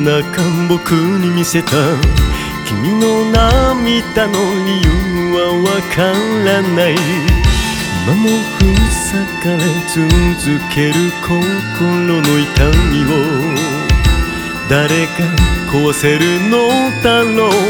中僕に見せた君の涙の理由はわからない。今も塞がれ続ける心の痛みを誰が壊せるのだろう。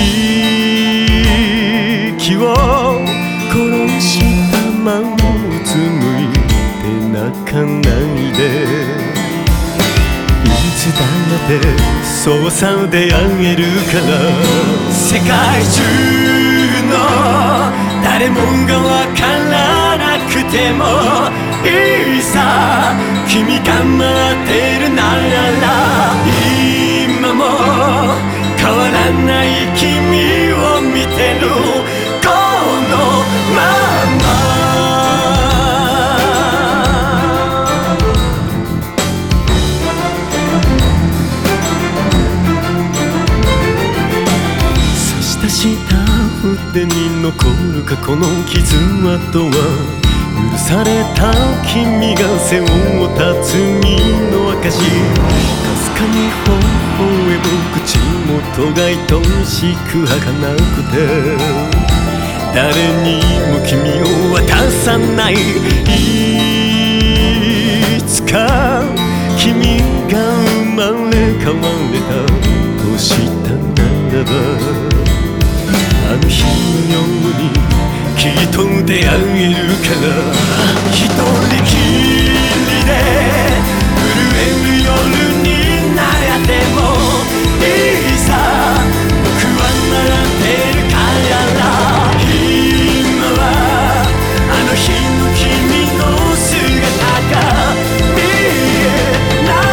息を殺したままうつむいて泣かないで。いつだってそうさ出会えるから。世界中の誰もがわからなくてもいいさ。君が待ってるなら今も変わらない君を見てるこのまま。差し出した筆に残る過去の傷跡は許された君が背負った罪の証。かすかに微笑む口元が愛しく儚くて誰にも君を渡さない。いつか君が生まれ変われたとしたならばあの日のようにきっと出会えるから。一人きりで震える夜に悩んでもいいさ。僕は待ってるから今はあの日の君の姿が見えない。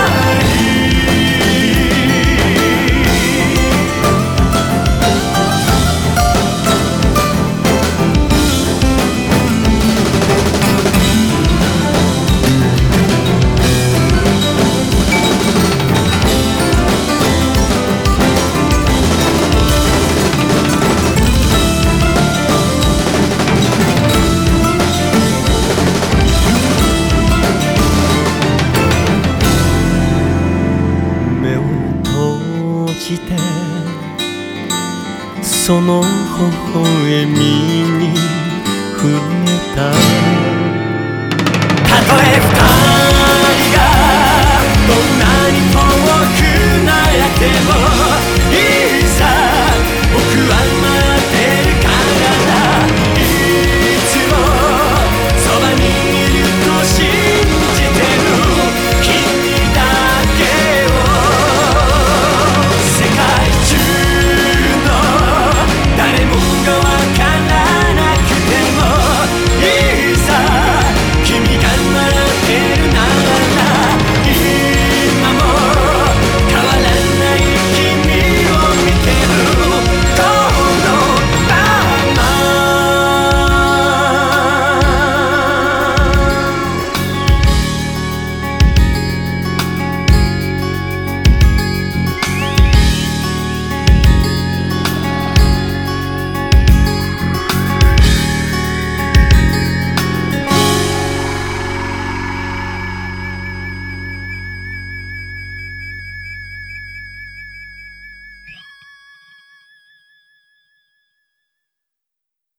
その微笑みに触れた。たとえ二人がどんなに遠くなっても